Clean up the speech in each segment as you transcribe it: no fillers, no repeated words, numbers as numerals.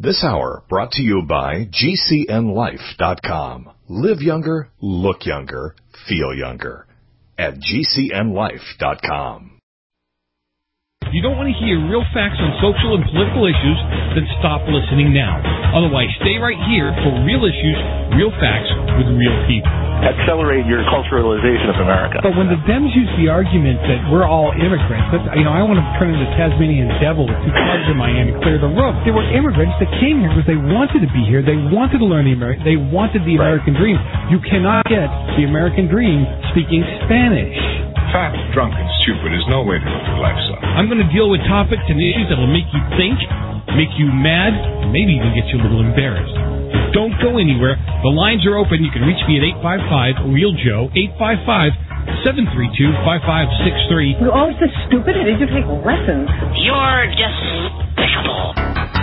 This hour brought to you by GCNLife.com. Live younger, look younger, feel younger. At GCNLife.com. If you don't want to hear real facts on social and political issues, then stop listening now. Otherwise, stay right here for real issues, real facts with real people. Accelerate your culturalization of America. But when the Dems use the argument that we're all immigrants, I want to turn into Tasmanian devil with 2 clubs in Miami, clear the room. They were immigrants that came here because they wanted to be here. They wanted to learn they wanted the American dream. You cannot get the American dream speaking Spanish. Fat, drunk, and stupid is no way to live your life, son. I'm going to deal with topics and issues that will make you think, make you mad, and maybe even get you a little embarrassed. Don't go anywhere. The lines are open. You can reach me at 855-REAL-JOE, 855-732-5563. You're always so stupid. Did you take lessons? You're despicable.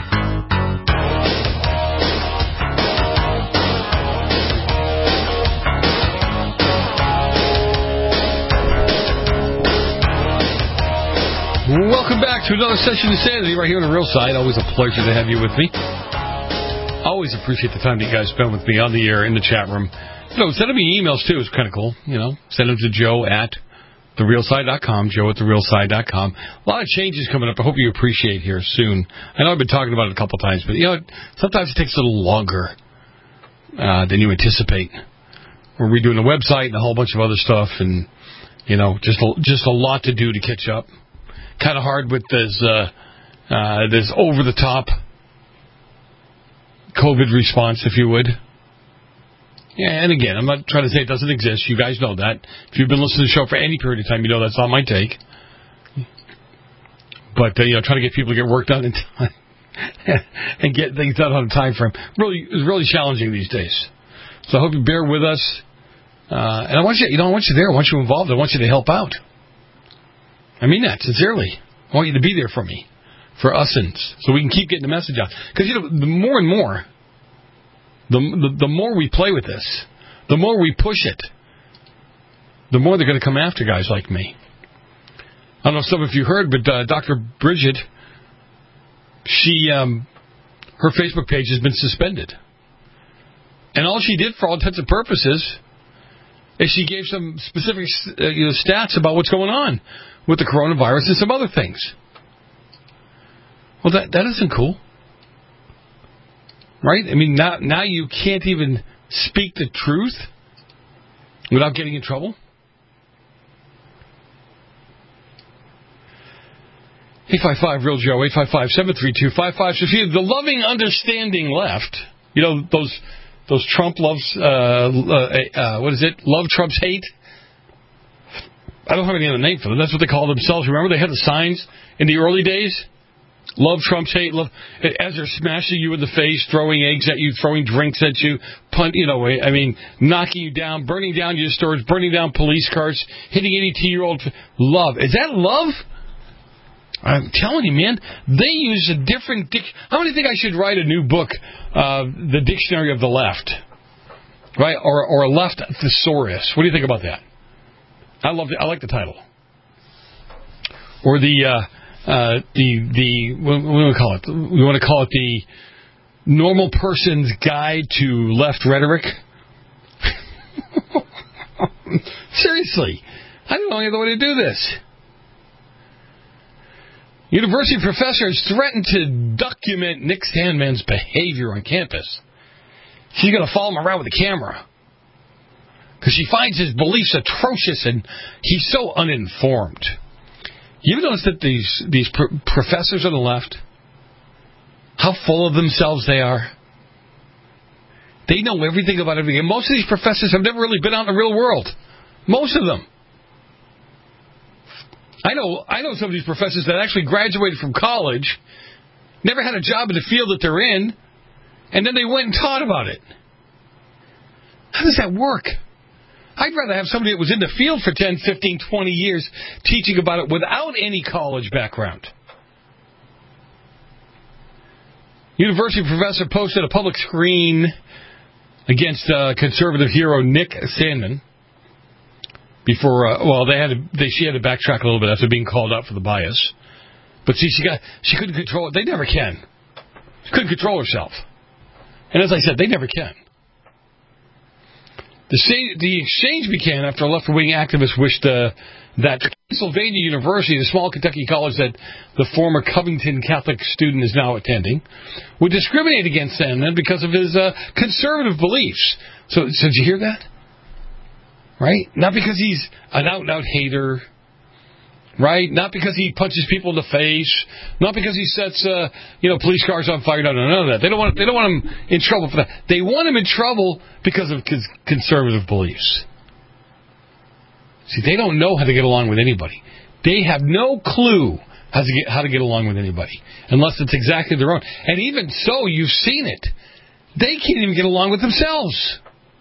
Welcome back to another session of Sanity right here on the Real Side. Always a pleasure to have you with me. Always appreciate the time that you guys spend with me on the air, in the chat room. Sending me emails, too, is kind of cool. Send them to Joe at therealside.com, Joe at therealside.com. A lot of changes coming up. I hope you appreciate here soon. I know I've been talking about it a couple of times, but, sometimes it takes a little longer than you anticipate. We're redoing the website and a whole bunch of other stuff, and, just a lot to do to catch up. Kind of hard with this over-the-top COVID response, if you would. Yeah, and again, I'm not trying to say it doesn't exist. You guys know that. If you've been listening to the show for any period of time, you know that's not my take. But, trying to get people to get work done in time and get things done on a time frame is really challenging these days. So I hope you bear with us. And I want you, I want you there. I want you involved. I want you to help out. I mean that, sincerely. I want you to be there for me, for usins, so we can keep getting the message out. Because, the more and more, the more we play with this, the more we push it, the more they're going to come after guys like me. I don't know if some of you heard, but Dr. Bridget, her Facebook page has been suspended. And all she did, for all intents and purposes, is she gave some specific stats about what's going on with the coronavirus and some other things. Well, that isn't cool. Right? I mean, now you can't even speak the truth without getting in trouble. 855-REAL-JOE, 855-732-55. So if you have the loving, understanding left, those Trump loves, what is it? Love Trump's hate? I don't have any other name for them. That's what they call themselves. Remember, they had the signs in the early days? Love Trump's hate. Love, as they're smashing you in the face, throwing eggs at you, throwing drinks at you, knocking you down, burning down your stores, burning down police cars, hitting 82-year-old. Love. Is that love? I'm telling you, man, they use a different How many think I should write a new book, The Dictionary of the Left? Right? Or a left thesaurus. What do you think about that? I like the title. Or what do we call it? We want to call it the Normal Person's Guide to Left Rhetoric. Seriously, I don't know any other way to do this. University professors threatened to document Nick Sandmann's behavior on campus. She's going to follow him around with a camera because she finds his beliefs atrocious and he's so uninformed. You ever notice that these professors on the left, how full of themselves they are? They know everything about everything. And most of these professors have never really been out in the real world. Most of them. I know some of these professors that actually graduated from college, never had a job in the field that they're in, and then they went and taught about it. How does that work? I'd rather have somebody that was in the field for 10, 15, 20 years teaching about it without any college background. University professor posted a public screen against conservative hero Nick Sandmann. Before, she had to backtrack a little bit after being called out for the bias. But see, she couldn't control it. They never can. She couldn't control herself. And as I said, they never can. The exchange began after a left-wing activist wished that Pennsylvania University, the small Kentucky college that the former Covington Catholic student is now attending, would discriminate against Sandman because of his conservative beliefs. So did you hear that? Right? Not because he's an out-and-out hater. Right? Not because he punches people in the face. Not because he sets police cars on fire. No, none of that. They don't want him in trouble for that. They want him in trouble because of his conservative beliefs. See, they don't know how to get along with anybody. They have no clue how to get along with anybody unless it's exactly their own. And even so, you've seen it. They can't even get along with themselves.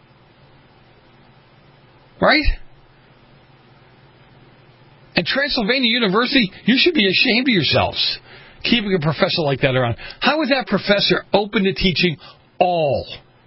Right? And Transylvania University, you should be ashamed of yourselves keeping a professor like that around. How is that professor open to teaching all?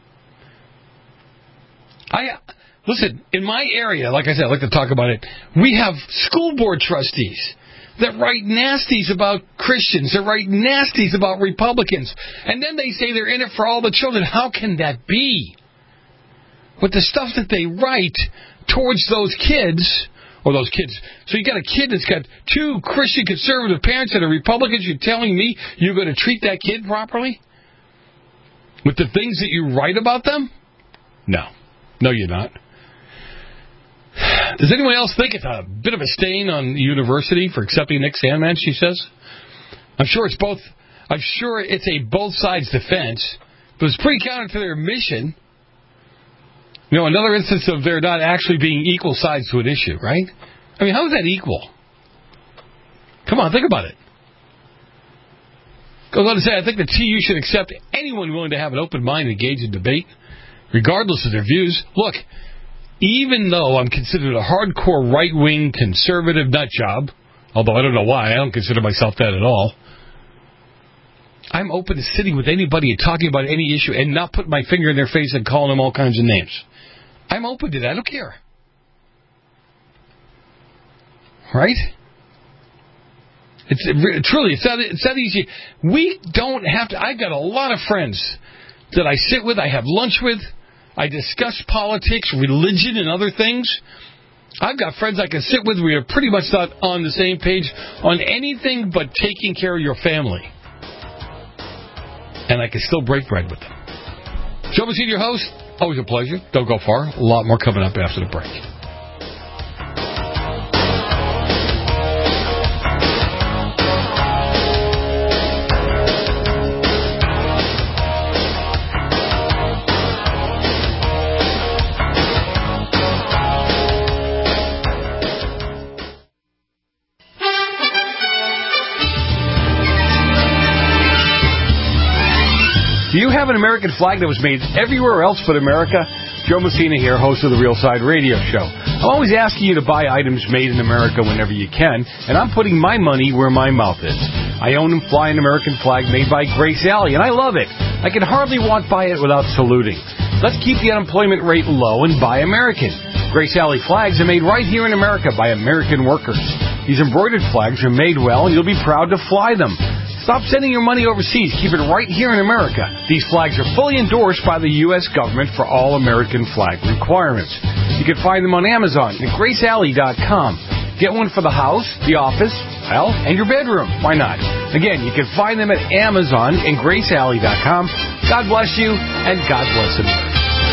Listen, in my area, like I said, I like to talk about it, we have school board trustees that write nasties about Christians, that write nasties about Republicans, and then they say they're in it for all the children. How can that be? With the stuff that they write towards those kids... So you got a kid that's got two Christian conservative parents that are Republicans. You're telling me you're going to treat that kid properly? With the things that you write about them? No. No, you're not. Does anyone else think it's a bit of a stain on the university for accepting Nick Sandmann, she says? I'm sure it's a both sides defense, but it's pretty counter to their mission. Another instance of there not actually being equal sides to an issue, right? I mean, how is that equal? Come on, think about it. Goes on to say, I think the TU should accept anyone willing to have an open mind and engage in debate, regardless of their views. Look, even though I'm considered a hardcore right-wing conservative nutjob, although I don't know why, I don't consider myself that at all, I'm open to sitting with anybody and talking about any issue and not putting my finger in their face and calling them all kinds of names. I'm open to that. I don't care. Right? It's that easy. We don't have to. I've got a lot of friends that I sit with, I have lunch with, I discuss politics, religion, and other things. I've got friends I can sit with. We are pretty much not on the same page on anything but taking care of your family. And I can still break bread with them. Joe Messina, your host. Always a pleasure. Don't go far. A lot more coming up after the break. Do you have an American flag that was made everywhere else but America? Joe Messina here, host of the Real Side Radio Show. I'm always asking you to buy items made in America whenever you can, and I'm putting my money where my mouth is. I own and fly an American flag made by Grace Alley, and I love it. I can hardly walk by it without saluting. Let's keep the unemployment rate low and buy American. Grace Alley flags are made right here in America by American workers. These embroidered flags are made well, and you'll be proud to fly them. Stop sending your money overseas. Keep it right here in America. These flags are fully endorsed by the U.S. government for all American flag requirements. You can find them on Amazon at GraceAlley.com. Get one for the house, the office, and your bedroom. Why not? Again, you can find them at Amazon and GraceAlley.com. God bless you, and God bless America.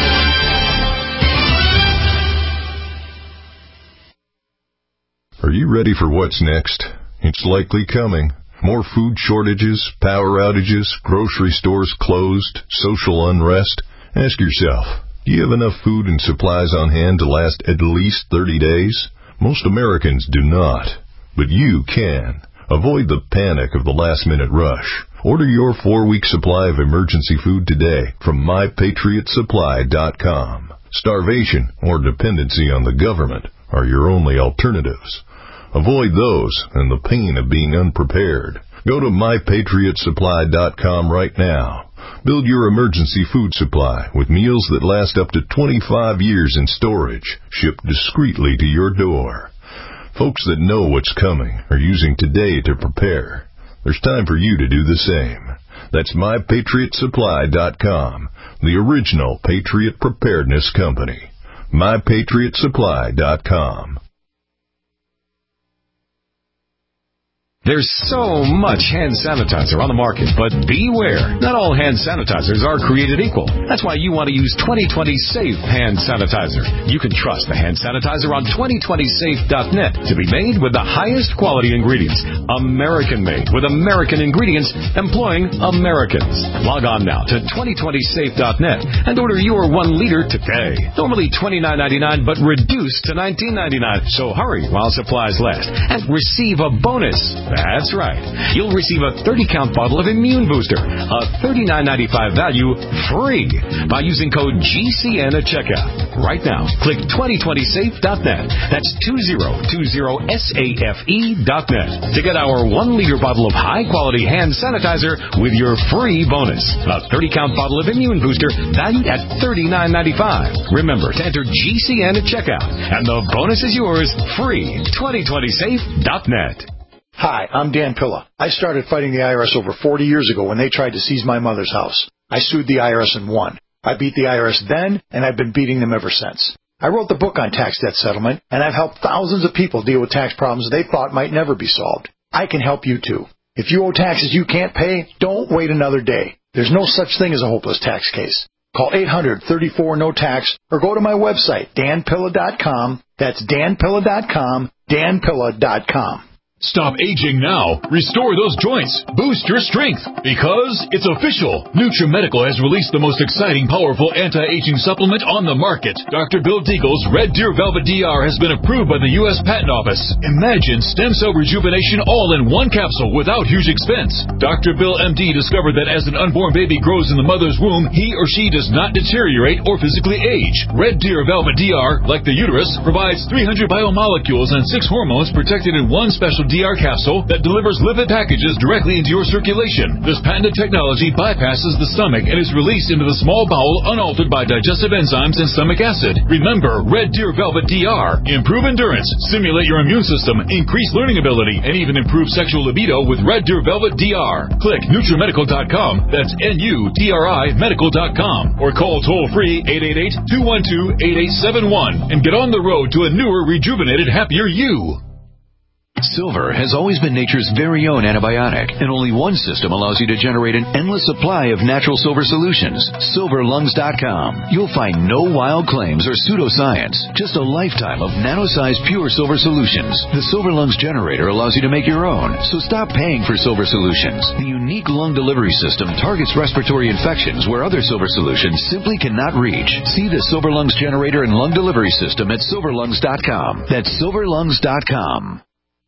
Are you ready for what's next? It's likely coming. More food shortages, power outages, grocery stores closed, social unrest. Ask yourself, do you have enough food and supplies on hand to last at least 30 days? Most Americans do not, but you can. Avoid the panic of the last-minute rush. Order your 4-week supply of emergency food today from MyPatriotSupply.com. Starvation or dependency on the government are your only alternatives. Avoid those and the pain of being unprepared. Go to MyPatriotSupply.com right now. Build your emergency food supply with meals that last up to 25 years in storage, shipped discreetly to your door. Folks that know what's coming are using today to prepare. There's time for you to do the same. That's MyPatriotSupply.com, the original Patriot Preparedness Company. MyPatriotSupply.com. There's so much hand sanitizer on the market, but beware. Not all hand sanitizers are created equal. That's why you want to use 2020 Safe Hand Sanitizer. You can trust the hand sanitizer on 2020safe.net to be made with the highest quality ingredients. American-made with American ingredients employing Americans. Log on now to 2020safe.net and order your 1 liter today. Normally $29.99, but reduced to $19.99. So hurry while supplies last and receive a bonus. That's right. You'll receive a 30-count bottle of Immune Booster, a $39.95 value, free by using code GCN at checkout. Right now, click 2020safe.net. That's 2020safe.net to get our 1 liter bottle of high-quality hand sanitizer with your free bonus. A 30-count bottle of Immune Booster valued at $39.95. Remember to enter GCN at checkout, and the bonus is yours, free. 2020safe.net. Hi, I'm Dan Pilla. I started fighting the IRS over 40 years ago when they tried to seize my mother's house. I sued the IRS and won. I beat the IRS then, and I've been beating them ever since. I wrote the book on tax debt settlement, and I've helped thousands of people deal with tax problems they thought might never be solved. I can help you too. If you owe taxes you can't pay, don't wait another day. There's no such thing as a hopeless tax case. Call 800-34-NO-TAX or go to my website, danpilla.com. That's danpilla.com, danpilla.com. Stop aging now. Restore those joints. Boost your strength. Because it's official. NutriMedical has released the most exciting, powerful anti-aging supplement on the market. Dr. Bill Deagle's Red Deer Velvet DR has been approved by the U.S. Patent Office. Imagine stem cell rejuvenation all in one capsule without huge expense. Dr. Bill MD discovered that as an unborn baby grows in the mother's womb, he or she does not deteriorate or physically age. Red Deer Velvet DR, like the uterus, provides 300 biomolecules and 6 hormones protected in one special DR capsule that delivers lipid packages directly into your circulation. This patented technology bypasses the stomach and is released into the small bowel unaltered by digestive enzymes and stomach acid. Remember, Red Deer Velvet DR. Improve endurance, stimulate your immune system, increase learning ability, and even improve sexual libido with Red Deer Velvet DR. Click NutriMedical.com. That's NUTRI Medical.com. Or call toll-free 888-212-8871 and get on the road to a newer, rejuvenated, happier you. Silver has always been nature's very own antibiotic, and only one system allows you to generate an endless supply of natural silver solutions. SilverLungs.com. You'll find no wild claims or pseudoscience, just a lifetime of nano-sized pure silver solutions. The Silver Lungs generator allows you to make your own, so stop paying for silver solutions. The unique lung delivery system targets respiratory infections where other silver solutions simply cannot reach. See the Silver Lungs generator and lung delivery system at SilverLungs.com. That's SilverLungs.com.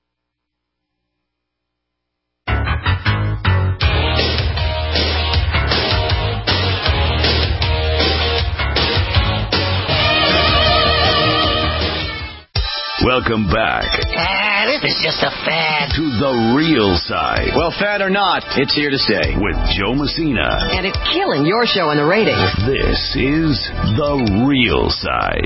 Welcome back. This is just a fad. To the real side. Well, fad or not, it's here to stay. With Joe Messina. And it's killing your show in the ratings. This is The Real Side.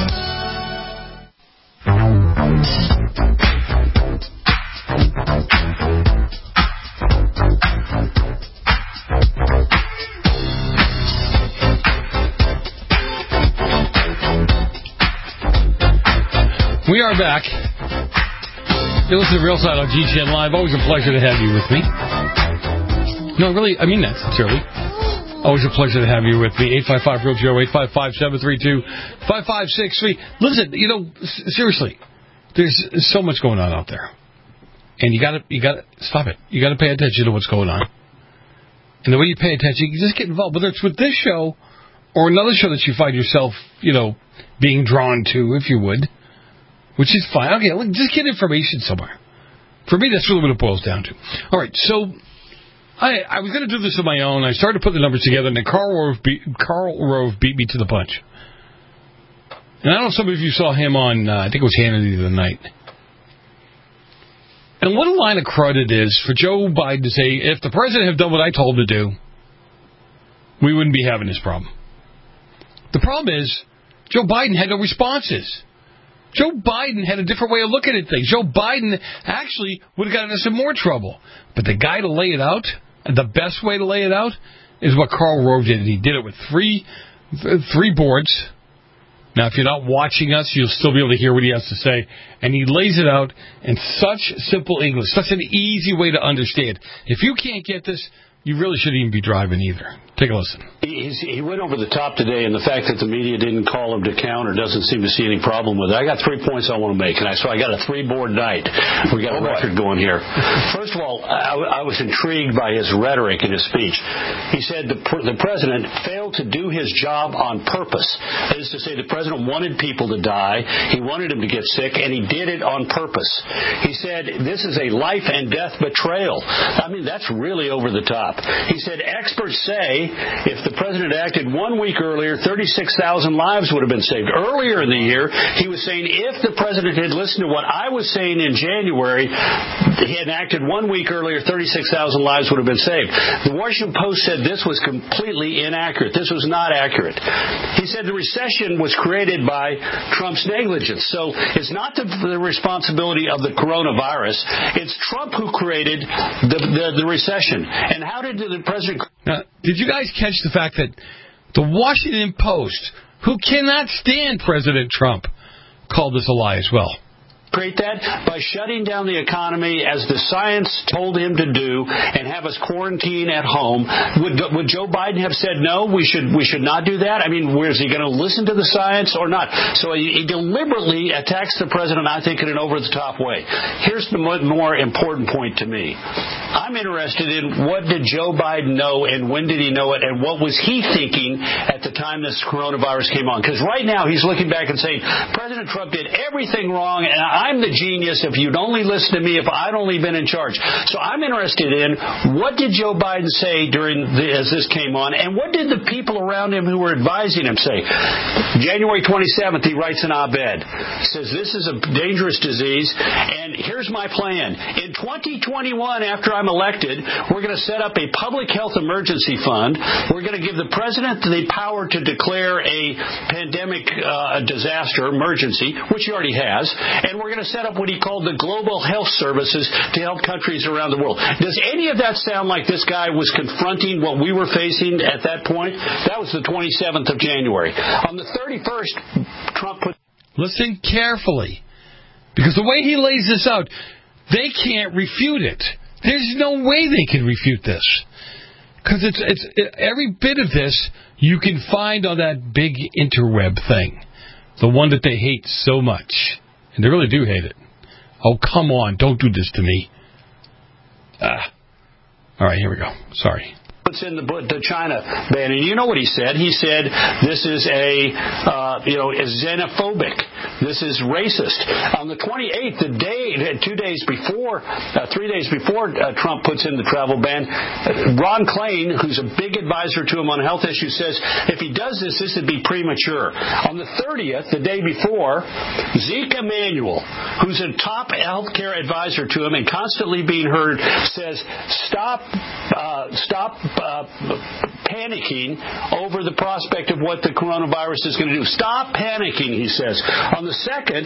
We are back. You listen to Real Side on GCN Live. Always a pleasure to have you with me. No, really, I mean that sincerely. Always a pleasure to have you with me. 855-REAL-JOE, 855-732-5563. Listen, seriously, there's so much going on out there. And you gotta stop it. You gotta pay attention to what's going on. And the way you pay attention, you just get involved, whether it's with this show or another show that you find yourself, being drawn to, if you would. Which is fine. Okay, just get information somewhere. For me, that's really what it boils down to. All right, so I was going to do this on my own. I started to put the numbers together, and then Karl Rove beat me to the punch. And I don't know if some of you saw him on, I think it was Hannity the other night. And what a line of crud it is for Joe Biden to say, if the president had done what I told him to do, we wouldn't be having this problem. The problem is, Joe Biden had no responses. Joe Biden had a different way of looking at things. Joe Biden actually would have gotten us in more trouble. But the guy to lay it out, the best way to lay it out, is what Karl Rove did. And he did it with three boards. Now, if you're not watching us, you'll still be able to hear what he has to say. And he lays it out in such simple English, such an easy way to understand. If you can't get this, you really shouldn't even be driving either. Take a listen. He went over the top today, and the fact that the media didn't call him to count or doesn't seem to see any problem with it. I got 3 points I want to make, so I got a 3-board night. We got a record going here. First of all, I was intrigued by his rhetoric in his speech. He said the president failed to do his job on purpose. That is to say, the president wanted people to die, he wanted them to get sick, and he did it on purpose. He said this is a life and death betrayal. I mean, that's really over the top. He said experts say if the president acted 1 week earlier, 36,000 lives would have been saved. Earlier in the year, he was saying if the president had listened to what I was saying in January, he had acted 1 week earlier, 36,000 lives would have been saved. The Washington Post said this was completely inaccurate. This was not accurate. He said the recession was created by Trump's negligence. So it's not the responsibility of the coronavirus. It's Trump who created the recession. And how did the president... Now, did you guys catch the fact that the Washington Post, who cannot stand President Trump, called this a lie as well? Create that by shutting down the economy as the science told him to do and have us quarantine at home. Would Joe Biden have said no? We should not do that. I mean, is he going to listen to the science or not? So he deliberately attacks the president, I think, in an over-the-top way. Here's the more important point to me. I'm interested in what did Joe Biden know and when did he know it and what was he thinking at the time this coronavirus came on? Because right now he's looking back and saying President Trump did everything wrong and I'm the genius if you'd only listen to me if I'd only been in charge. So I'm interested in what did Joe Biden say as this came on, and what did the people around him who were advising him say? January 27th, he writes an op-ed. Says this is a dangerous disease, and here's my plan. In 2021, after I'm elected, we're going to set up a public health emergency fund. We're going to give the president the power to declare a pandemic disaster emergency, which he already has, and we're going to set up what he called the global health services to help countries around the world. Does any of that sound like this guy was confronting what we were facing at that point? That was the 27th of January. On the 31st, Trump put... Listen carefully, because the way he lays this out, they can't refute it. There's no way they can refute this. Because it's every bit of this you can find on that big interweb thing, the one that they hate so much. And they really do hate it. Oh, come on. Don't do this to me. All right, here we go. Sorry. Puts in the China ban, and you know what he said. He said this is is xenophobic. This is racist. On the 28th, 3 days before Trump puts in the travel ban, Ron Klain, who's a big advisor to him on health issues, says if he does this would be premature. On the 30th, the day before, Zeke Emanuel, who's a top healthcare advisor to him and constantly being heard, says stop panicking over the prospect of what the coronavirus is going to do. Stop panicking, he says. On the 2nd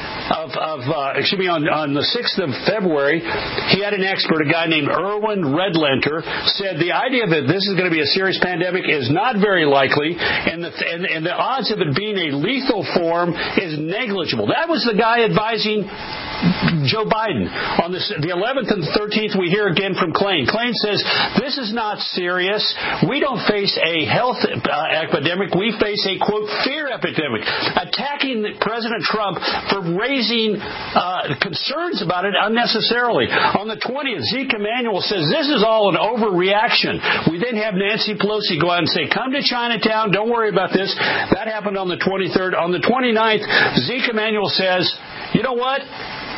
on the 6th of February, he had an expert, a guy named Erwin Redlenter, said the idea that this is going to be a serious pandemic is not very likely, and the odds of it being a lethal form is negligible. That was the guy advising Joe Biden. On the 11th and 13th, we hear again from Klain. Klain says this is not serious. We don't face a health epidemic. We face a, quote, fear epidemic. Attacking President Trump for raising concerns about it unnecessarily. On the 20th, Zeke Emanuel says this is all an overreaction. We then have Nancy Pelosi go out and say, come to Chinatown. Don't worry about this. That happened on the 23rd. On the 29th, Zeke Emanuel says, you know what?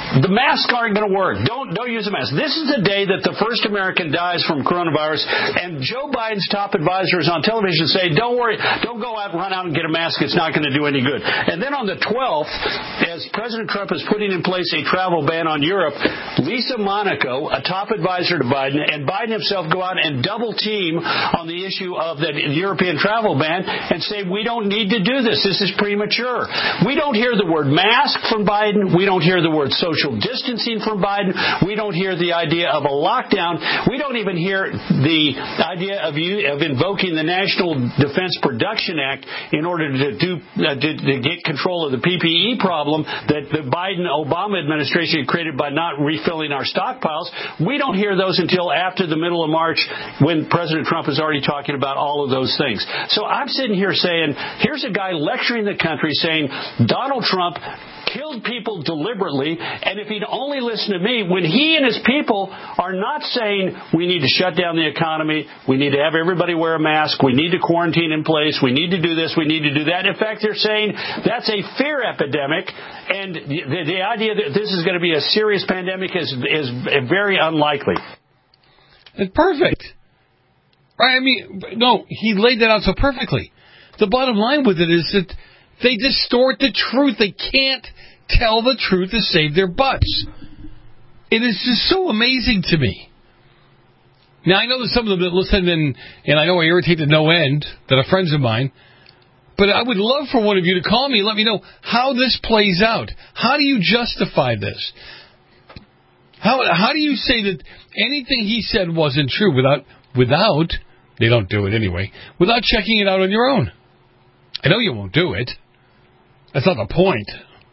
The masks aren't going to work. Don't use a mask. This is the day that the first American dies from coronavirus, and Joe Biden's top advisors on television say, don't worry, don't go out and run out and get a mask. It's not going to do any good. And then on the 12th, as President Trump is putting in place a travel ban on Europe, Lisa Monaco, a top advisor to Biden, and Biden himself go out and double team on the issue of the European travel ban and say, we don't need to do this. This is premature. We don't hear the word mask from Biden. We don't hear the word social distancing from Biden. We don't hear the idea of a lockdown. We don't even hear the idea of invoking the National Defense Production Act in order to get control of the PPE problem that the Biden-Obama administration created by not refilling our stockpiles. We don't hear those until after the middle of March, when President Trump is already talking about all of those things. So I'm sitting here saying, here's a guy lecturing the country saying Donald Trump killed people deliberately, and if he'd only listen to me, when he and his people are not saying we need to shut down the economy, we need to have everybody wear a mask, we need to quarantine in place, we need to do this, we need to do that. In fact, they're saying that's a fear epidemic, and the idea that this is going to be a serious pandemic is very unlikely. It's perfect. Right? I mean, no, he laid that out so perfectly. The bottom line with it is that they distort the truth. They can't tell the truth to save their butts. It is just so amazing to me. Now, I know that some of them that listen, and I know I irritate to no end, that are friends of mine, but I would love for one of you to call me and let me know how this plays out. How do you justify this? How do you say that anything he said wasn't true without, they don't do it anyway, without checking it out on your own? I know you won't do it. That's not the point.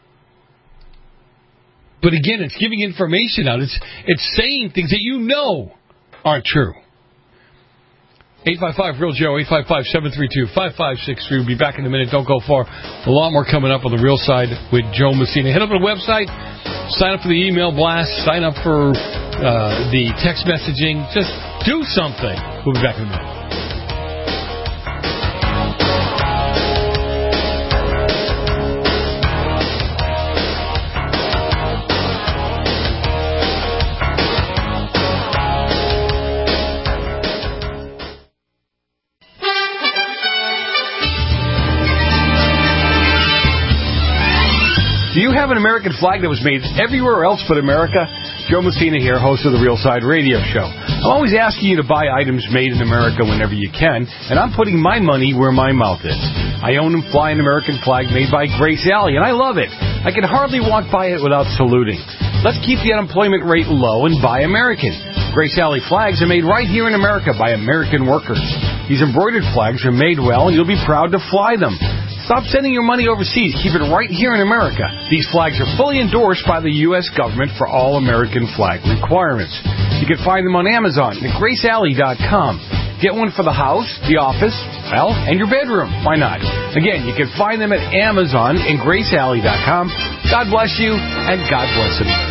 But again, it's giving information out. It's saying things that you know aren't true. 855-REAL-JOE, 855-732-5563. We'll be back in a minute. Don't go far. A lot more coming up on the Real Side with Joe Messina. Head over to the website. Sign up for the email blast. Sign up for the text messaging. Just do something. We'll be back in a minute. Do you have an American flag that was made everywhere else but America? Joe Messina here, host of the Real Side Radio Show. I'm always asking you to buy items made in America whenever you can, and I'm putting my money where my mouth is. I own and fly an American flag made by Grace Alley, and I love it. I can hardly walk by it without saluting. Let's keep the unemployment rate low and buy American. Grace Alley flags are made right here in America by American workers. These embroidered flags are made well, and you'll be proud to fly them. Stop sending your money overseas. Keep it right here in America. These flags are fully endorsed by the U.S. government for all American flag requirements. You can find them on Amazon at GraceAlley.com. Get one for the house, the office, well, and your bedroom. Why not? Again, you can find them at Amazon and GraceAlley.com. God bless you, and God bless America.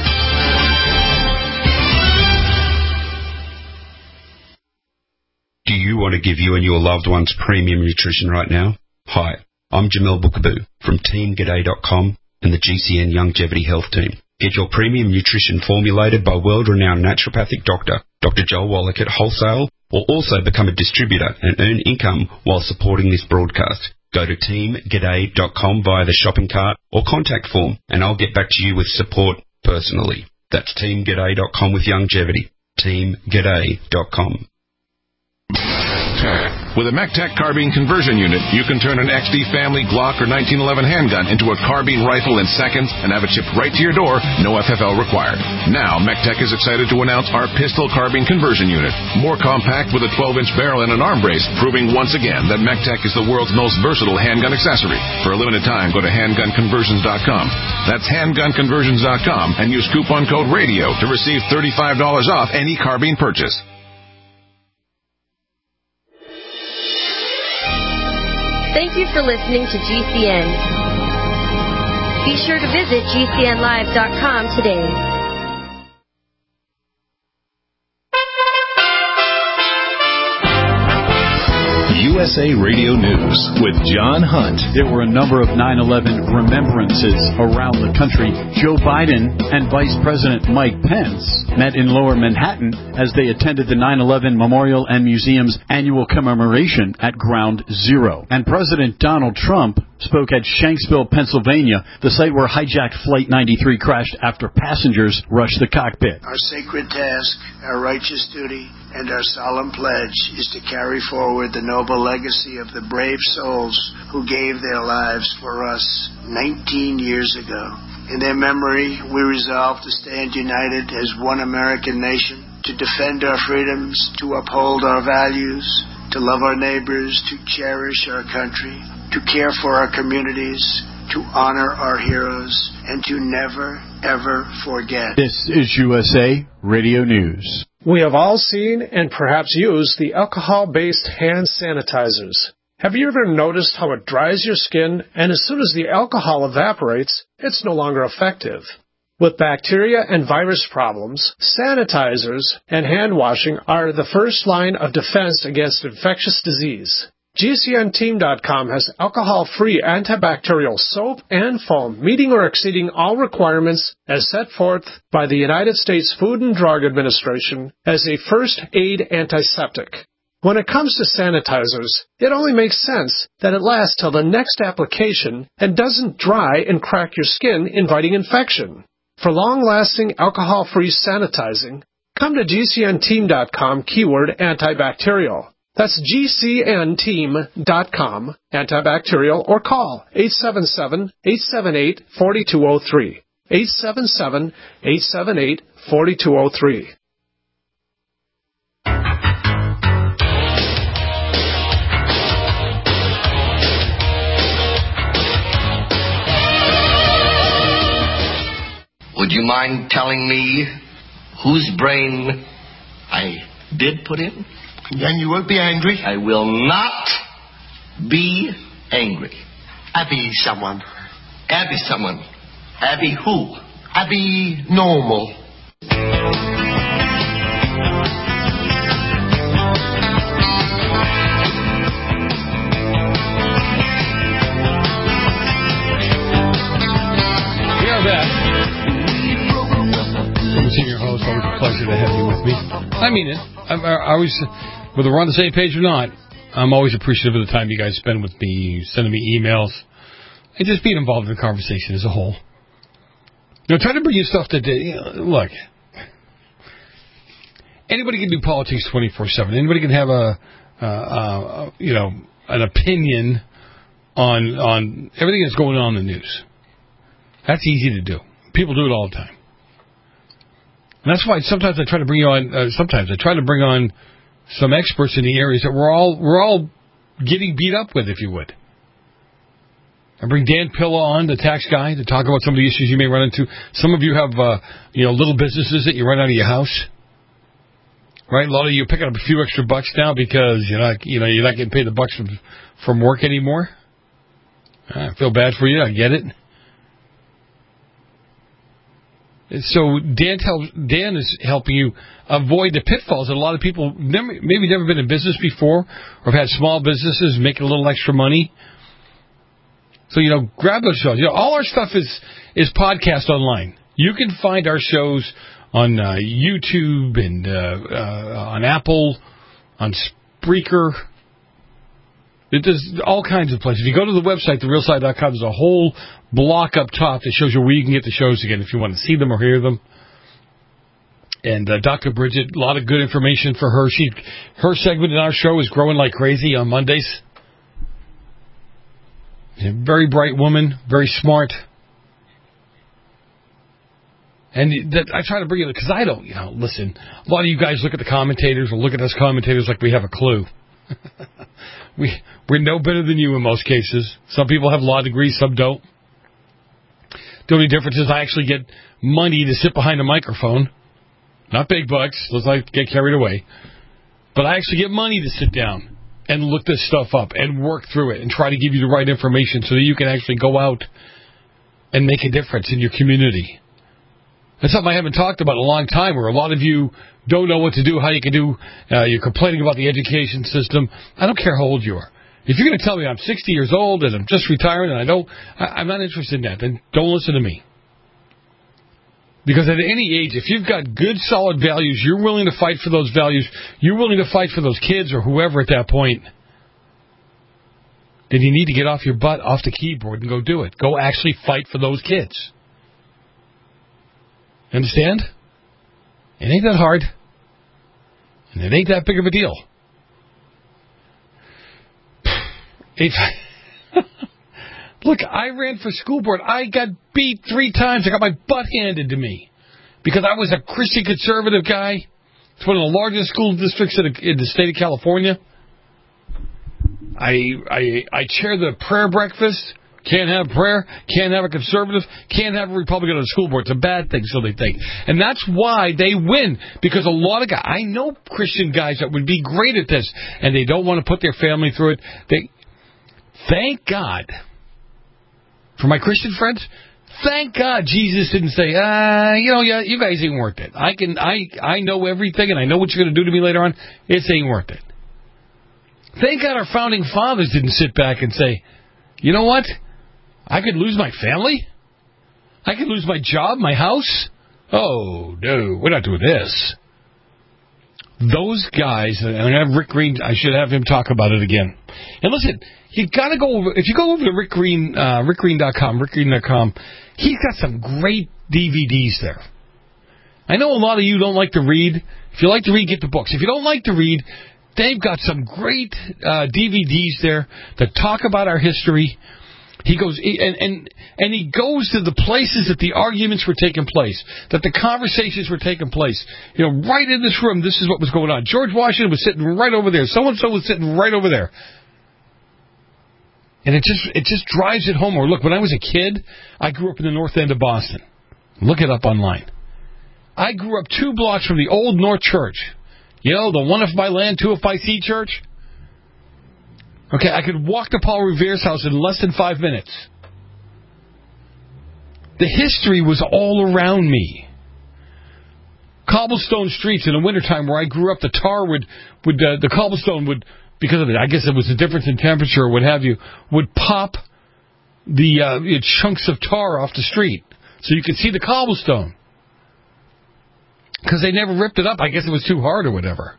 Do you want to give you and your loved ones premium nutrition right now? Hi. I'm Jamel Bookaboo from TeamGaday.com and the GCN Longevity Health Team. Get your premium nutrition formulated by world-renowned naturopathic doctor, Dr. Joel Wallach at wholesale, or also become a distributor and earn income while supporting this broadcast. Go to TeamGaday.com via the shopping cart or contact form, and I'll get back to you with support personally. That's TeamGaday.com with longevity. TeamGaday.com. With a MacTac carbine conversion unit, you can turn an XD family Glock or 1911 handgun into a carbine rifle in seconds and have it shipped right to your door, no FFL required. Now, MacTac is excited to announce our pistol carbine conversion unit. More compact with a 12-inch barrel and an arm brace, proving once again that MacTac is the world's most versatile handgun accessory. For a limited time, go to handgunconversions.com. That's handgunconversions.com and use coupon code RADIO to receive $35 off any carbine purchase. Thank you for listening to GCN. Be sure to visit GCNlive.com today. You USA Radio News with John Hunt. There were a number of 9/11 remembrances around the country. Joe Biden and Vice President Mike Pence met in Lower Manhattan as they attended the 9/11 Memorial and Museum's annual commemoration at Ground Zero. And President Donald Trump spoke at Shanksville, Pennsylvania, the site where hijacked Flight 93 crashed after passengers rushed the cockpit. Our sacred task, our righteous duty, and our solemn pledge is to carry forward the noble legacy of the brave souls who gave their lives for us 19 years ago. In their memory, we resolve to stand united as one American nation, to defend our freedoms, to uphold our values, to love our neighbors, to cherish our country, to care for our communities, to honor our heroes, and to never, ever forget. This is USA Radio News. We have all seen and perhaps used the alcohol-based hand sanitizers. Have you ever noticed how it dries your skin, and as soon as the alcohol evaporates, it's no longer effective? With bacteria and virus problems, sanitizers and hand washing are the first line of defense against infectious disease. GCNteam.com has alcohol-free antibacterial soap and foam, meeting or exceeding all requirements as set forth by the United States Food and Drug Administration as a first aid antiseptic. When it comes to sanitizers, it only makes sense that it lasts till the next application and doesn't dry and crack your skin, inviting infection. For long-lasting alcohol-free sanitizing, come to GCNteam.com keyword antibacterial. That's GCNteam.com, antibacterial, or call 877-878-4203. 877-878-4203. Would you mind telling me whose brain I did put in? And you won't be angry? I will not be angry. Abby someone. Abby someone. Abby who? Abby normal. We are back. I'm senior host. Always a pleasure to have you with me. I mean it. I always, whether we're on the same page or not, I'm always appreciative of the time you guys spend with me, sending me emails, and just being involved in the conversation as a whole. You know, try to bring you stuff that, look, anybody can do politics 24/7. Anybody can have an opinion on everything that's going on in the news. That's easy to do. People do it all the time. And that's why sometimes I try to bring you on. I try to bring on some experts in the areas that we're all getting beat up with, if you would. I bring Dan Pilla on, the tax guy, to talk about some of the issues you may run into. Some of you have little businesses that you run out of your house, right? A lot of you are picking up a few extra bucks now because you're not getting paid the bucks from work anymore. I feel bad for you. I get it. So Dan is helping you avoid the pitfalls that a lot of people maybe never been in business before or have had small businesses making a little extra money. So, grab those shows. All our stuff is podcast online. You can find our shows on YouTube and on Apple, on Spreaker. There's all kinds of places. If you go to the website, therealside.com, there's a whole block up top that shows you where you can get the shows again if you want to see them or hear them. And Dr. Bridget, a lot of good information for her. Her segment in our show is Growing Like Crazy on Mondays. She's a very bright woman, very smart. And I try to bring it because I don't, listen, a lot of you guys look at the commentators or look at us commentators like we have a clue. We're no better than you in most cases. Some people have law degrees, some don't. The only difference is I actually get money to sit behind a microphone. Not big bucks. Let's not get carried away. But I actually get money to sit down and look this stuff up and work through it and try to give you the right information so that you can actually go out and make a difference in your community. That's something I haven't talked about in a long time, where a lot of you don't know what to do, how you can do. You're complaining about the education system. I don't care how old you are. If you're going to tell me I'm 60 years old and I'm just retired and I'm not interested in that, then don't listen to me. Because at any age, if you've got good, solid values, you're willing to fight for those values, you're willing to fight for those kids or whoever at that point, then you need to get off your butt, off the keyboard, and go do it. Go actually fight for those kids. Understand? It ain't that hard. And it ain't that big of a deal. Look, I ran for school board. I got beat 3 times. I got my butt handed to me because I was a Christian conservative guy. It's one of the largest school districts in the state of California. I chair the prayer breakfast. Can't have prayer. Can't have a conservative. Can't have a Republican on the school board. It's a bad thing, so they think. And that's why they win. Because a lot of guys, I know Christian guys that would be great at this, and they don't want to put their family through it. Thank God. For my Christian friends, thank God Jesus didn't say, you guys ain't worth it. I know everything, and I know what you're going to do to me later on. It ain't worth it. Thank God our founding fathers didn't sit back and say, you know what? I could lose my family. I could lose my job, my house. Oh, no, we're not doing this. Those guys, and I have Rick Green, I should have him talk about it again. And listen, you got to go over, if you go over to rickgreen.com, he's got some great DVDs there. I know a lot of you don't like to read. If you like to read, get the books. If you don't like to read, they've got some great DVDs there that talk about our history. He goes and he goes to the places that the arguments were taking place, that the conversations were taking place. You know, right in this room, this is what was going on. George Washington was sitting right over there. So-and-so was sitting right over there. And it just drives it home. Or look, when I was a kid, I grew up in the north end of Boston. Look it up online. I grew up 2 blocks from the old North Church. You know, the one if by land, two if by sea church? Okay, I could walk to Paul Revere's house in less than 5 minutes. The history was all around me. Cobblestone streets in the wintertime where I grew up, the tar the cobblestone would, because of it, I guess it was the difference in temperature or what have you, would pop the chunks of tar off the street. So you could see the cobblestone. Because they never ripped it up. I guess it was too hard or whatever.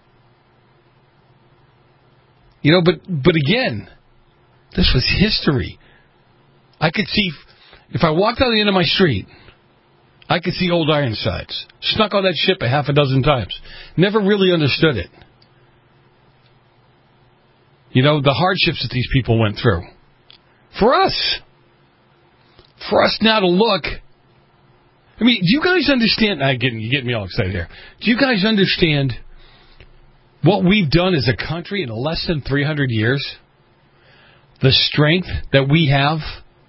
You know, but again, this was history. I could see, if I walked down the end of my street, I could see old Ironsides. Snuck on that ship a half a dozen times. Never really understood it. You know, the hardships that these people went through. For us now to look, I mean, do you guys understand? You get me all excited here. Do you guys understand what we've done as a country in less than 300 years? The strength that we have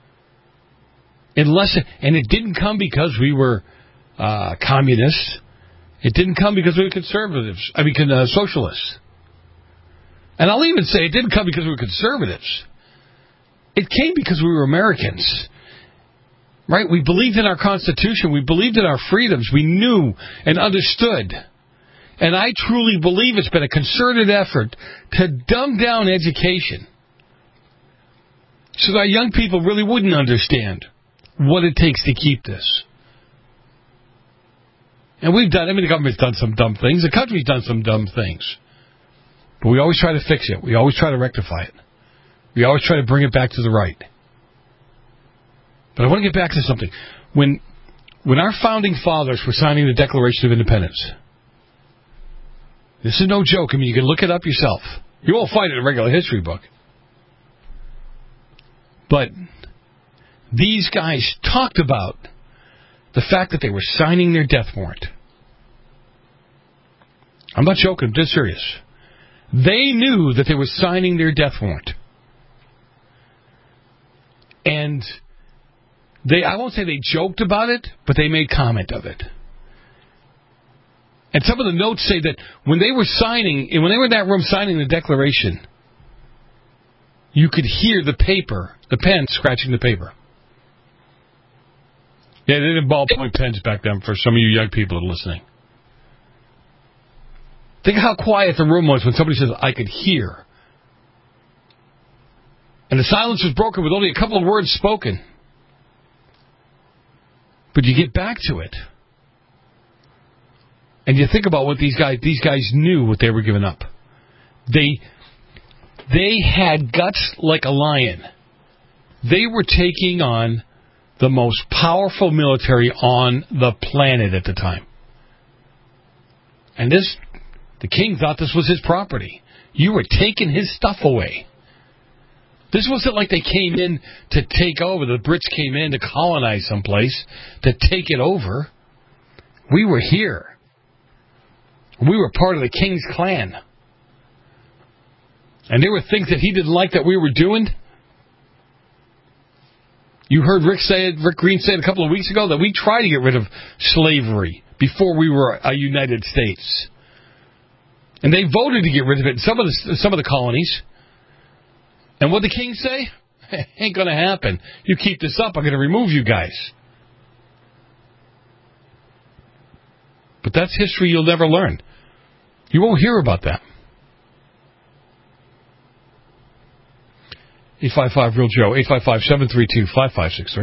and it didn't come because we were communists. It didn't come because we were conservatives. Socialists. And I'll even say it didn't come because we were conservatives. It came because we were Americans. Right? We believed in our Constitution. We believed in our freedoms. We knew and understood. And I truly believe it's been a concerted effort to dumb down education so that young people really wouldn't understand what it takes to keep this. And the government's done some dumb things. The country's done some dumb things. But we always try to fix it. We always try to rectify it. We always try to bring it back to the right. But I want to get back to something. When our founding fathers were signing the Declaration of Independence, this is no joke. I mean, you can look it up yourself. You won't find it in a regular history book. But these guys talked about the fact that they were signing their death warrant. I'm not joking. I'm dead serious. They knew that they were signing their death warrant. And I won't say they joked about it, but they made comment of it. And some of the notes say that when they were in that room signing the Declaration, you could hear the pen scratching the paper. Yeah, they didn't ballpoint pens back then for some of you young people that are listening. Think of how quiet the room was when somebody says, I could hear. And the silence was broken with only a couple of words spoken. But you get back to it. And you think about what these guys knew what they were giving up. They had guts like a lion. They were taking on the most powerful military on the planet at the time. And the king thought this was his property. You were taking his stuff away. This wasn't like they came in to take over. The Brits came in to colonize someplace, to take it over. We were here. We were part of the king's clan. And there were things that he didn't like that we were doing. You heard Rick Green say it a couple of weeks ago that we tried to get rid of slavery before we were a United States. And they voted to get rid of it in some of the colonies. And what did the king say? Ain't going to happen. You keep this up, I'm going to remove you guys. But that's history you'll never learn. You won't hear about that. 855-REAL-JOE, 855-732-5563.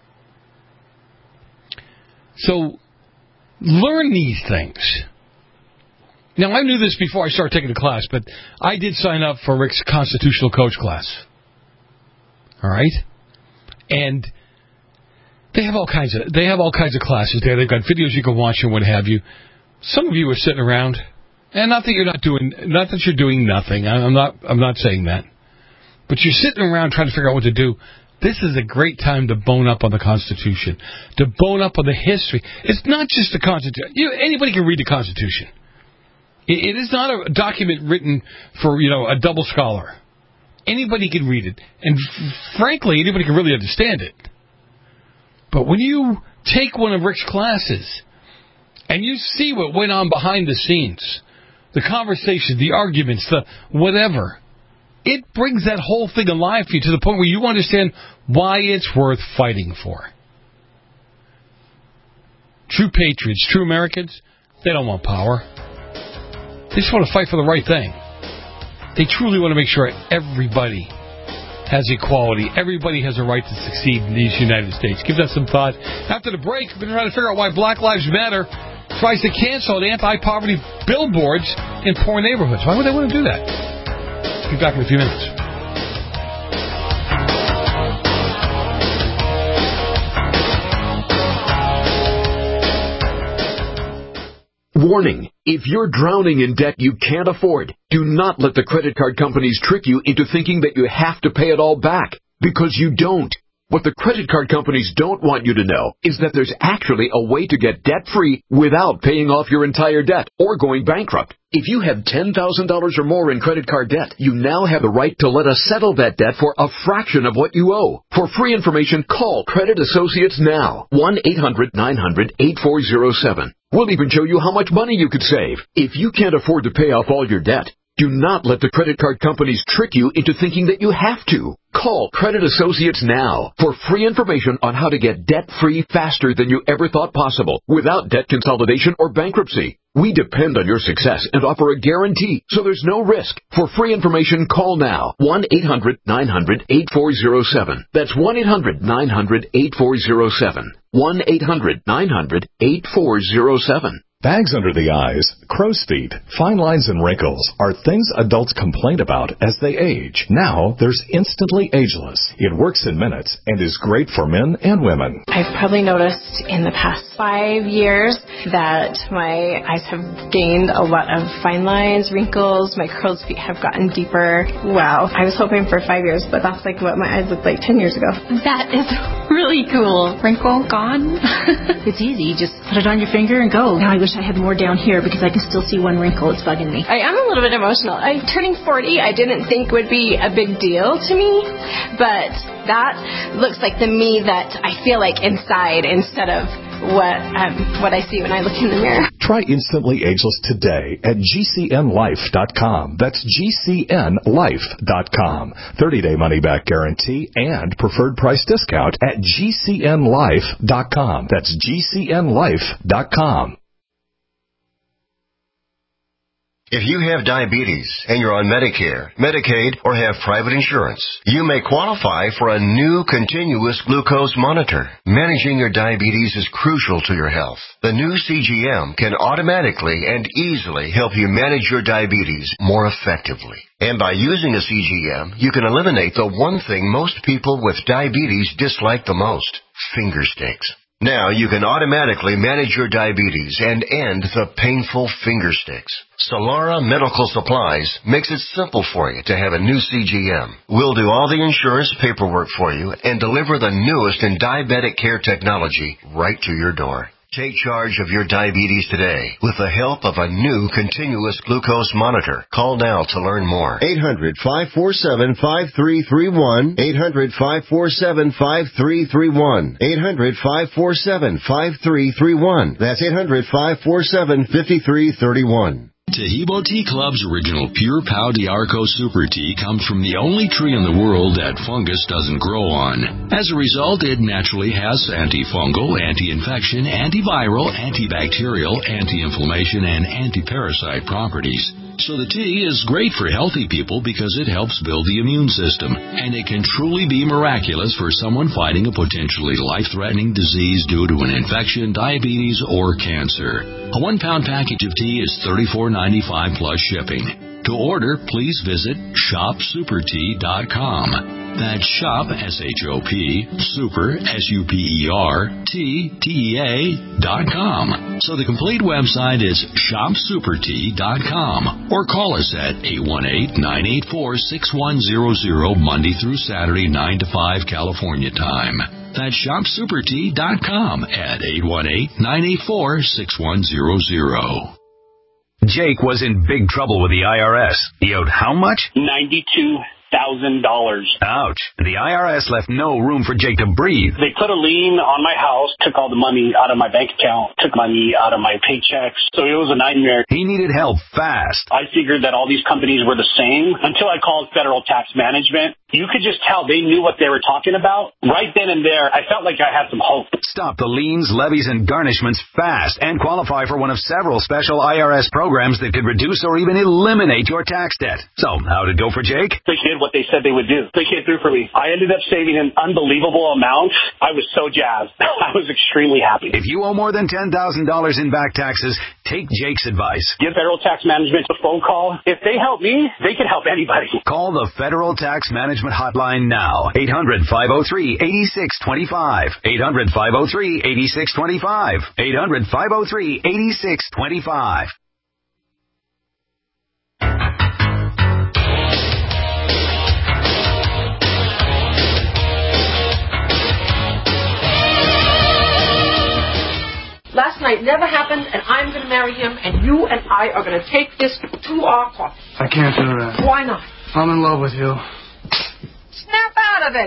So, learn these things. Now, I knew this before I started taking the class, but I did sign up for Rick's Constitutional Coach class. All right? And they have all kinds of classes there. They've got videos you can watch and what have you. Some of you are sitting around, and not that you're doing nothing. I'm not saying that. But you're sitting around trying to figure out what to do. This is a great time to bone up on the Constitution, to bone up on the history. It's not just the Constitution. Anybody can read the Constitution. It is not a document written for, a double scholar. Anybody can read it. And frankly, anybody can really understand it. But when you take one of Rick's classes and you see what went on behind the scenes, the conversations, the arguments, the whatever, it brings that whole thing alive for you to the point where you understand why it's worth fighting for. True patriots, true Americans, they don't want power. They just want to fight for the right thing. They truly want to make sure everybody has equality. Everybody has a right to succeed in these United States. Give that some thought. After the break, we're going to try to figure out why Black Lives Matter tries to cancel the anti-poverty billboards in poor neighborhoods. Why would they want to do that? Be back in a few minutes. Warning. If you're drowning in debt you can't afford, do not let the credit card companies trick you into thinking that you have to pay it all back, because you don't. What the credit card companies don't want you to know is that there's actually a way to get debt-free without paying off your entire debt or going bankrupt. If you have $10,000 or more in credit card debt, you now have the right to let us settle that debt for a fraction of what you owe. For free information, call Credit Associates now. 1-800-900-8407. We'll even show you how much money you could save. If you can't afford to pay off all your debt, do not let the credit card companies trick you into thinking that you have to. Call Credit Associates now for free information on how to get debt-free faster than you ever thought possible without debt consolidation or bankruptcy. We depend on your success and offer a guarantee, so there's no risk. For free information, call now. 1-800-900-8407. That's 1-800-900-8407. 1-800-900-8407. Bags under the eyes, crow's feet, fine lines and wrinkles are things adults complain about as they age. Now, there's Instantly Ageless. It works in minutes and is great for men and women. I've probably noticed in the past 5 years that my eyes have gained a lot of fine lines, wrinkles, my crow's feet have gotten deeper. Wow. I was hoping for 5 years, but that's like what my eyes looked like 10 years ago. That is really cool. Wrinkle gone. It's easy. You just put it on your finger and go. Now I wish I had more down here because I can still see one wrinkle. It's bugging me. I am a little bit emotional. Turning 40, I didn't think would be a big deal to me, but that looks like the me that I feel like inside instead of what I see when I look in the mirror. Try Instantly Ageless today at GCNLife.com. That's GCNLife.com. 30-day money-back guarantee and preferred price discount at GCNLife.com. That's GCNLife.com. If you have diabetes and you're on Medicare, Medicaid, or have private insurance, you may qualify for a new continuous glucose monitor. Managing your diabetes is crucial to your health. The new CGM can automatically and easily help you manage your diabetes more effectively. And by using a CGM, you can eliminate the one thing most people with diabetes dislike the most: finger sticks. Now you can automatically manage your diabetes and end the painful finger sticks. Solara Medical Supplies makes it simple for you to have a new CGM. We'll do all the insurance paperwork for you and deliver the newest in diabetic care technology right to your door. Take charge of your diabetes today with the help of a new continuous glucose monitor. Call now to learn more. 800-547-5331. 800-547-5331. 800-547-5331. That's 800-547-5331. Tahibo Tea Club's original Pure Pau d'Arco Super Tea comes from the only tree in the world that fungus doesn't grow on. As a result, it naturally has antifungal, anti-infection, antiviral, antibacterial, anti-inflammation, and anti-parasite properties. So the tea is great for healthy people because it helps build the immune system, and it can truly be miraculous for someone fighting a potentially life-threatening disease due to an infection, diabetes, or cancer. A 1-pound package of tea is $34.95 plus shipping. To order, please visit shopsupertea.com. That's shop, S-H-O-P, super, S-U-P-E-R, T-T-E-A.com. So the complete website is shopsupertea.com. Or call us at 818-984-6100, Monday through Saturday, 9 to 5 California time. That's shopsupertea.com at 818-984-6100. Jake was in big trouble with the IRS. He owed how much? $92,000. Ouch. The IRS left no room for Jake to breathe. They put a lien on my house, took all the money out of my bank account, took money out of my paychecks. So it was a nightmare. He needed help fast. I figured that all these companies were the same until I called Federal Tax Management. You could just tell they knew what they were talking about. Right then and there, I felt like I had some hope. Stop the liens, levies, and garnishments fast and qualify for one of several special IRS programs that could reduce or even eliminate your tax debt. So, how'd it go for Jake? They did what they said they would do. They came through for me. I ended up saving an unbelievable amount. I was so jazzed. I was extremely happy. If you owe more than $10,000 in back taxes, take Jake's advice. Give Federal Tax Management a phone call. If they help me, they can help anybody. Call the Federal Tax Management hotline now. 800-503-8625. 800-503-8625. 800-503-8625. Last night never happened, and I'm going to marry him, and you and I are going to take this to our coffin. I can't do that. Why not? I'm in love with you. Snap out of it!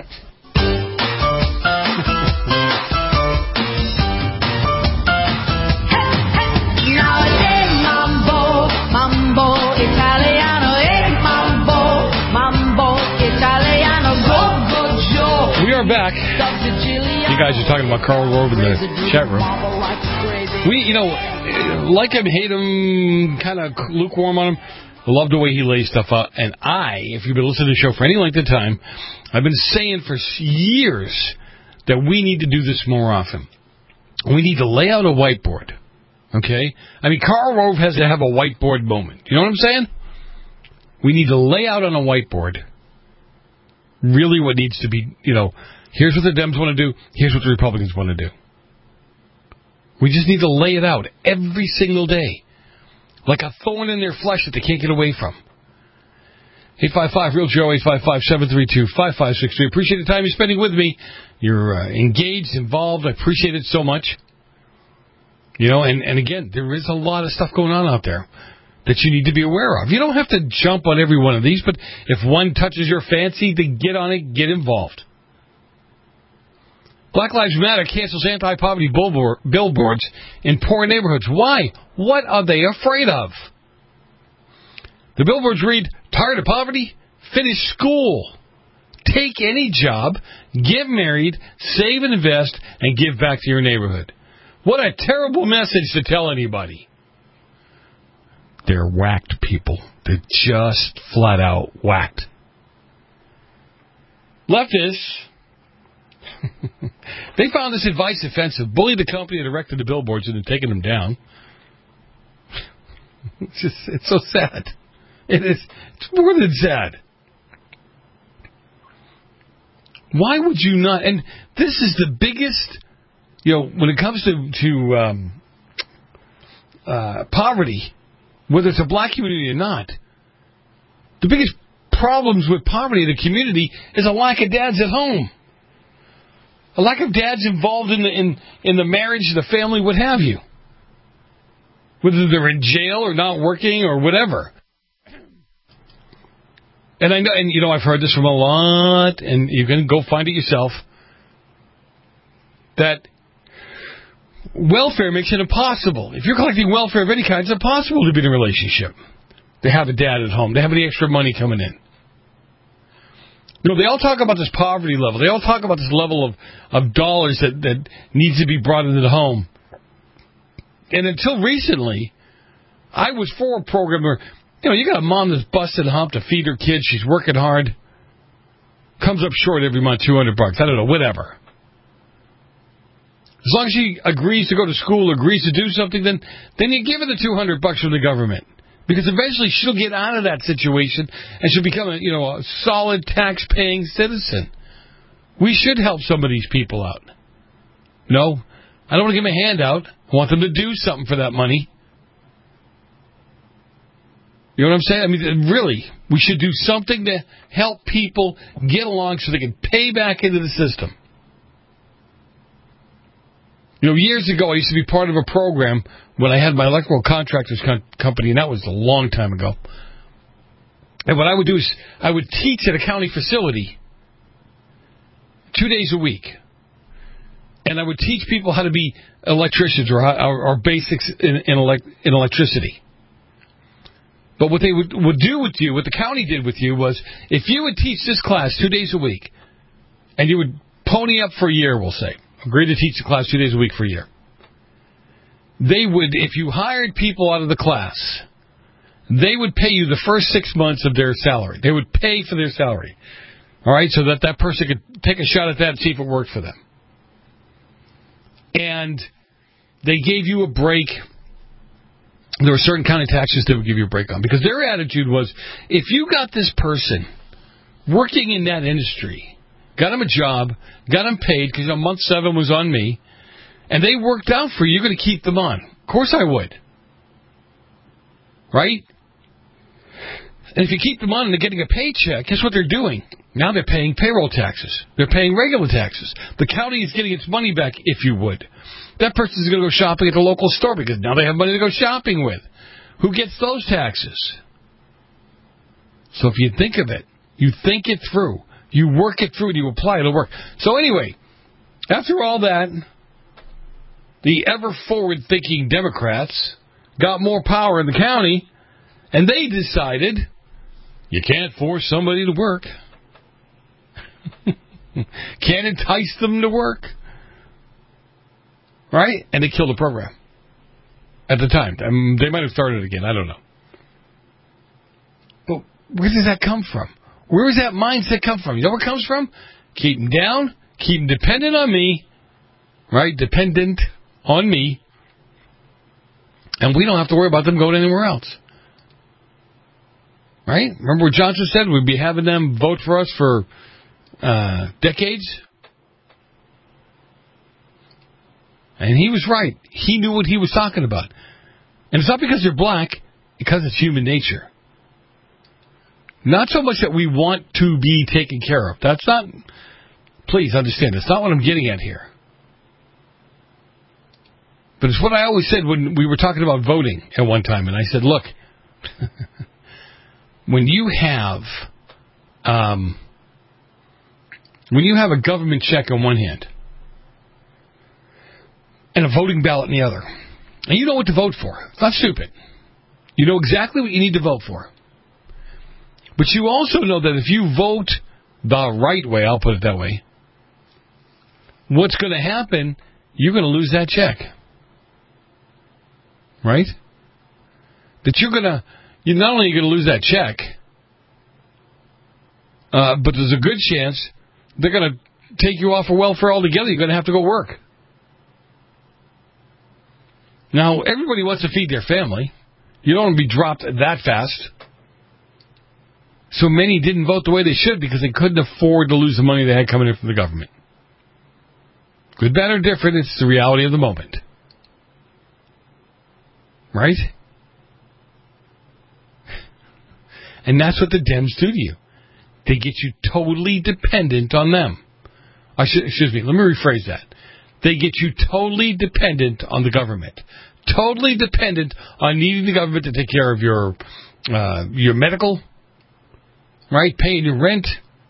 Mambo Italiano, Mambo Italiano, go Joe. We are back. You guys are talking about Karl Rove in the chat room. We, like him, hate him, kind of lukewarm on him. I love the way he lays stuff out. And if you've been listening to the show for any length of time, I've been saying for years that we need to do this more often. We need to lay out a whiteboard. Okay? I mean, Karl Rove has to have a whiteboard moment. You know what I'm saying? We need to lay out on a whiteboard really what needs to be, here's what the Dems want to do, here's what the Republicans want to do. We just need to lay it out every single day. Like a thorn in their flesh that they can't get away from. 855-REAL-JOE, 855-732-5563. Appreciate the time you're spending with me. You're engaged, involved. I appreciate it so much. And again, there is a lot of stuff going on out there that you need to be aware of. You don't have to jump on every one of these, but if one touches your fancy, then get on it, get involved. Black Lives Matter cancels anti-poverty billboards in poor neighborhoods. Why? What are they afraid of? The billboards read, tired of poverty? Finish school. Take any job, get married, save and invest, and give back to your neighborhood. What a terrible message to tell anybody. They're whacked people. They're just flat out whacked. Leftists, they found this advice offensive, bullied the company that erected the billboards and had taken them down. It's so sad. It's more than sad. Why would you not? And this is the biggest, when it comes to poverty, whether it's a black community or not, the biggest problems with poverty in the community is a lack of dads at home. A lack of dads involved in the marriage, the family, what have you. Whether they're in jail or not working or whatever. And I know, I've heard this from a lot, and you can go find it yourself, that welfare makes it impossible. If you're collecting welfare of any kind, it's impossible to be in a relationship. They have a dad at home. They have any extra money coming in. They all talk about this poverty level. They all talk about this level of dollars that needs to be brought into the home. And until recently, I was for a program where, you got a mom that's busted a hump to feed her kids. She's working hard. Comes up short every month, $200. I don't know, whatever. As long as she agrees to go to school, agrees to do something, then you give her the $200 from the government. Because eventually she'll get out of that situation and she'll become a solid tax-paying citizen. We should help some of these people out. No, I don't want to give them a handout. I want them to do something for that money. You know what I'm saying? I mean, really, we should do something to help people get along so they can pay back into the system. Years ago, I used to be part of a program when I had my electrical contractors company, and that was a long time ago. And what I would do is I would teach at a county facility 2 days a week. And I would teach people how to be electricians or basics in electricity. But what they would do with you, what the county did with you was, if you would teach this class 2 days a week, and you would pony up for a year, we'll say, agree to teach the class 2 days a week for a year, they would, if you hired people out of the class, they would pay you the first 6 months of their salary. They would pay for their salary. All right, so that person could take a shot at that and see if it worked for them. And they gave you a break. There were certain kind of taxes they would give you a break on. Because their attitude was, if you got this person working in that industry, got him a job, got him paid, because month 7 was on me, and they worked out for you, you're going to keep them on. Of course I would. Right? And if you keep them on and they're getting a paycheck, guess what they're doing? Now they're paying payroll taxes. They're paying regular taxes. The county is getting its money back, if you would. That person is going to go shopping at the local store because now they have money to go shopping with. Who gets those taxes? So if you think of it, you think it through, you work it through, and you apply it, it'll work. So anyway, after all that, the ever-forward-thinking Democrats got more power in the county, and they decided you can't force somebody to work. Can't entice them to work. Right? And they killed the program. At the time. They might have started it again. I don't know. But where does that come from? Where does that mindset come from? You know where it comes from? Keep them down. Keep them dependent on me. Right? Dependent on me. And we don't have to worry about them going anywhere else. Right? Remember what Johnson said? We'd be having them vote for us for decades. And he was right. He knew what he was talking about. And it's not because they're black, because it's human nature. Not so much that we want to be taken care of. That's not, please understand, that's not what I'm getting at here. But it's what I always said when we were talking about voting at one time. And I said, look, when you have a government check on one hand, and a voting ballot in the other. And you know what to vote for. It's not stupid. You know exactly what you need to vote for. But you also know that if you vote the right way, I'll put it that way, what's going to happen, you're going to lose that check. Right? That you're not only going to lose that check, but there's a good chance they're going to take you off of welfare altogether. You're going to have to go work. Now, everybody wants to feed their family. You don't want to be dropped that fast. So many didn't vote the way they should because they couldn't afford to lose the money they had coming in from the government. Good, bad, or different, it's the reality of the moment. Right? And that's what the Dems do to you. They get you totally dependent on them. Excuse me, let me rephrase that. They get you totally dependent on the government. Totally dependent on needing the government to take care of your medical, right? Paying your rent.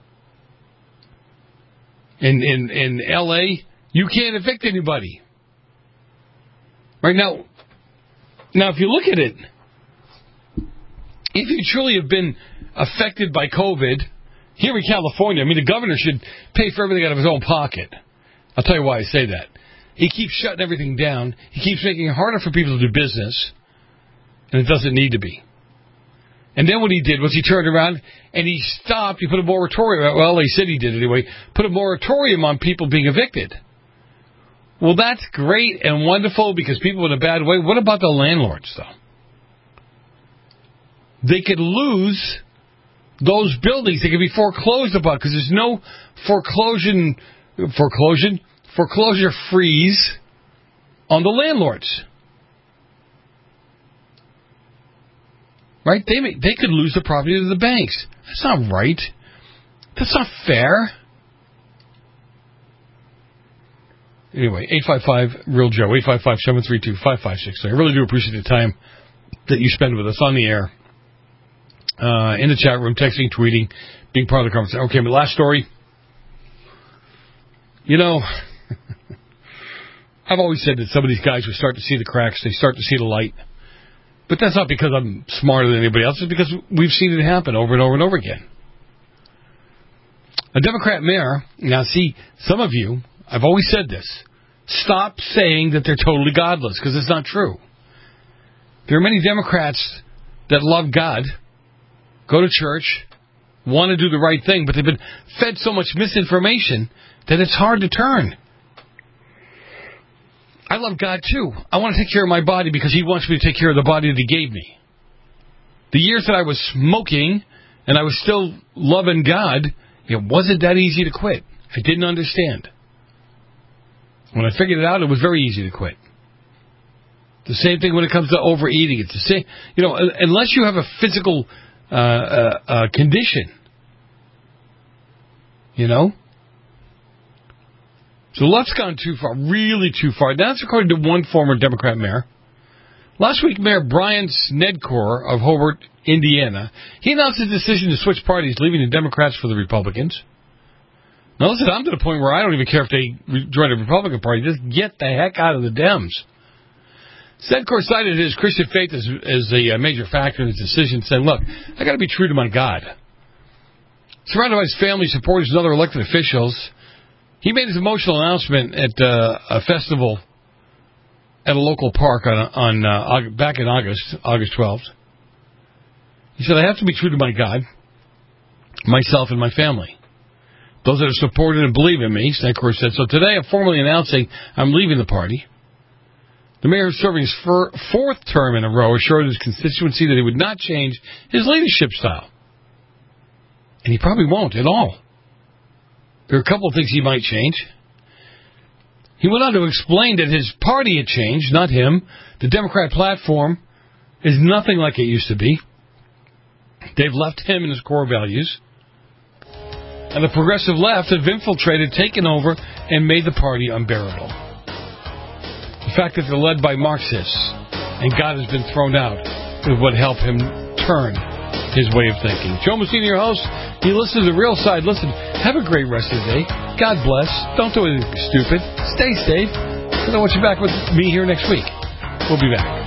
In L.A., you can't evict anybody. Right now, if you look at it, if you truly have been affected by COVID, here in California, I mean, the governor should pay for everything out of his own pocket. I'll tell you why I say that. He keeps shutting everything down. He keeps making it harder for people to do business, and it doesn't need to be. And then what he did was he turned around and he stopped. He put a moratorium. Well, he said he did anyway. Put a moratorium on people being evicted. Well, that's great and wonderful because people in a bad way. What about the landlords, though? They could lose those buildings. They could be foreclosed upon because there's no foreclosure freeze on the landlords. Right? They could lose the property to the banks. That's not right. That's not fair. Anyway, 855-REAL-JOE, 855-732-5563. I really do appreciate the time that you spend with us on the air, in the chat room, texting, tweeting, being part of the conversation. Okay, my last story. You know, I've always said that some of these guys will start to see the cracks, they start to see the light. But that's not because I'm smarter than anybody else. It's because we've seen it happen over and over and over again. A Democrat mayor, now see, some of you, I've always said this, stop saying that they're totally godless, because it's not true. There are many Democrats that love God, go to church, want to do the right thing, but they've been fed so much misinformation that it's hard to turn. I love God too. I want to take care of my body because He wants me to take care of the body that He gave me. The years that I was smoking and I was still loving God, it wasn't that easy to quit. I didn't understand. When I figured it out, it was very easy to quit. The same thing when it comes to overeating. It's the same, unless you have a physical condition, So the left's gone too far, really too far. That's according to one former Democrat mayor. Last week, Mayor Brian Snedcore of Hobart, Indiana, he announced his decision to switch parties, leaving the Democrats for the Republicans. Now listen, I'm to the point where I don't even care if they join the Republican Party. Just get the heck out of the Dems. Snedcore cited his Christian faith as a major factor in his decision, saying, look, I got to be true to my God. Surrounded by his family, supporters, and other elected officials, he made his emotional announcement at a festival at a local park back in August 12th. He said, I have to be true to my God, myself, and my family. Those that have supported and believe in me, Snedcore said. So today I'm formally announcing I'm leaving the party. The mayor, serving his fourth term in a row, assured his constituency that he would not change his leadership style. And he probably won't at all. There are a couple of things he might change. He went on to explain that his party had changed, not him. The Democrat platform is nothing like it used to be. They've left him and his core values. And the progressive left have infiltrated, taken over, and made the party unbearable. The fact that they're led by Marxists and God has been thrown out is what helped him turn his way of thinking. Joe Messina, your host. You listen to The Real Side. Listen, have a great rest of the day. God bless. Don't do anything stupid. Stay safe. I want you back with me here next week. We'll be back.